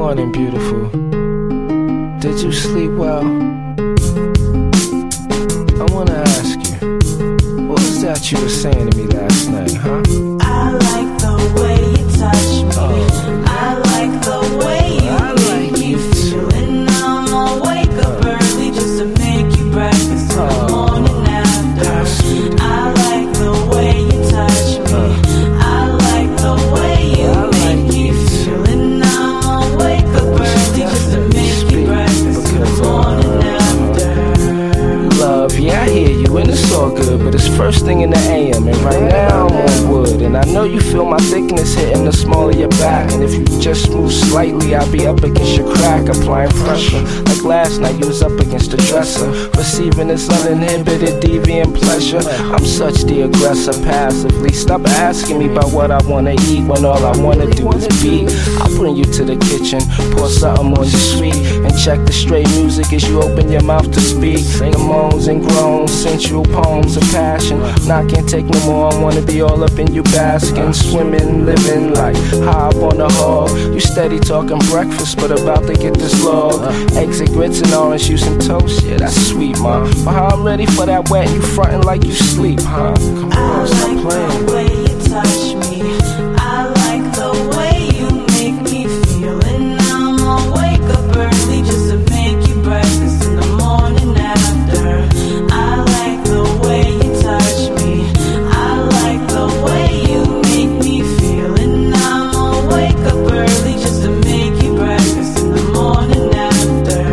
morning, beautiful. Did you sleep well? I wanna ask you, what was that you were saying to me last night, huh? I like the way you touch me. I like the way you make me feel. And I'ma wake up early just to make you breakfast in the morning after. I like the way you touch me. I like the way you make me feel. And I'ma wake up early just to make you breakfast in the morning after. Love, yeah, I hear you, and it's all good, but it's first thing in the AM, and right now I'm on wood, and I know you feel my thickness hitting the small of your back, and if you just move slightly, I'll be up against your crack, applying pressure, like last night you was up against the dresser, receiving this uninhibited deviant pleasure. I'm such the aggressor passively, stop asking me about what I wanna eat, when all I wanna do is beat. I'll bring you to the kitchen, pour something on your sweet, and check the straight music as you open your mouth to speak, the moans and groans, sensual poems of passion. Now I can't take no more, I wanna be all up in you basking, swimming, living like high up on the hog. You steady talking breakfast, but about to get this log. Eggs and grits and orange juice and toast, yeah, that's sweet, ma. But how I'm ready for that wet, you frontin' like you sleep, huh? Come on, stop playing. I like the way you touch me. I like the way you make me feel. And I'ma wake up early just to make you breakfast in the morning after. I like the way you touch me. I like the way you make me feel. And I'ma wake up early just to make you breakfast in the morning after.